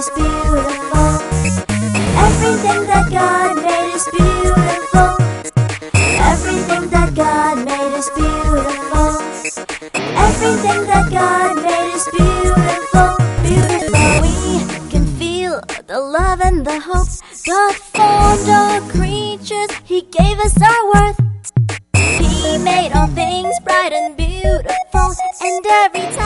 is beautiful. Everything that God made is beautiful. Everything that God made is beautiful. Everything that God made is beautiful, beautiful. We can feel the love and the hope. God formed all creatures, He gave us our worth. He made all things bright and beautiful, and every time